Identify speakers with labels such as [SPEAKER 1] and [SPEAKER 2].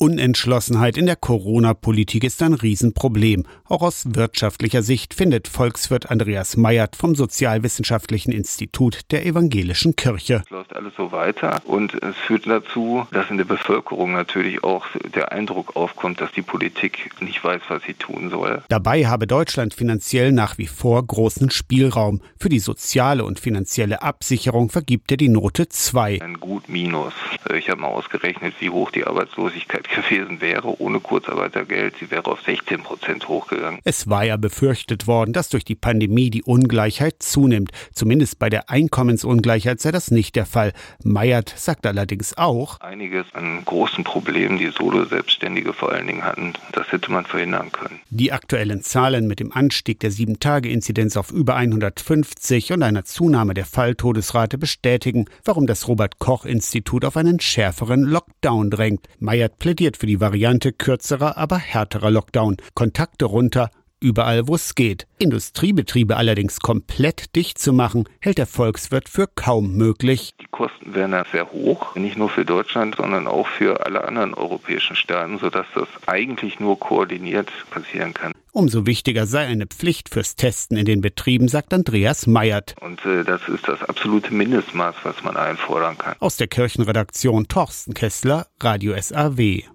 [SPEAKER 1] Unentschlossenheit in der Corona-Politik ist ein Riesenproblem. Auch aus wirtschaftlicher Sicht findet Volkswirt Andreas Meyert vom Sozialwissenschaftlichen Institut der Evangelischen Kirche.
[SPEAKER 2] Es läuft alles so weiter und es führt dazu, dass in der Bevölkerung natürlich auch der Eindruck aufkommt, dass die Politik nicht weiß, was sie tun soll.
[SPEAKER 1] Dabei habe Deutschland finanziell nach wie vor großen Spielraum. Für die soziale und finanzielle Absicherung vergibt er die Note 2.
[SPEAKER 2] Ein Gut Minus. Ich habe mal ausgerechnet, wie hoch die Arbeitslosigkeit gewesen wäre ohne Kurzarbeitergeld. Sie wäre auf 16% hochgegangen.
[SPEAKER 1] Es war ja befürchtet worden, dass durch die Pandemie die Ungleichheit zunimmt. Zumindest bei der Einkommensungleichheit sei das nicht der Fall. Meyert sagt allerdings auch:
[SPEAKER 2] Einiges an großen Problemen, die Solo-Selbstständige vor allen Dingen hatten, das hätte man verhindern können.
[SPEAKER 1] Die aktuellen Zahlen mit dem Anstieg der 7-Tage-Inzidenz auf über 150 und einer Zunahme der Falltodesrate bestätigen, warum das Robert-Koch-Institut auf einen schärferen Lockdown drängt. Meyert plädiert für die Variante kürzerer, aber härterer Lockdown. Kontakte runter, überall wo es geht. Industriebetriebe allerdings komplett dicht zu machen, hält der Volkswirt für kaum möglich.
[SPEAKER 2] Die Kosten wären ja sehr hoch, nicht nur für Deutschland, sondern auch für alle anderen europäischen Staaten, sodass das eigentlich nur koordiniert passieren kann.
[SPEAKER 1] Umso wichtiger sei eine Pflicht fürs Testen in den Betrieben, sagt Andreas Meyert.
[SPEAKER 2] Und das ist das absolute Mindestmaß, was man einfordern kann.
[SPEAKER 1] Aus der Kirchenredaktion Torsten Kessler, Radio SAW.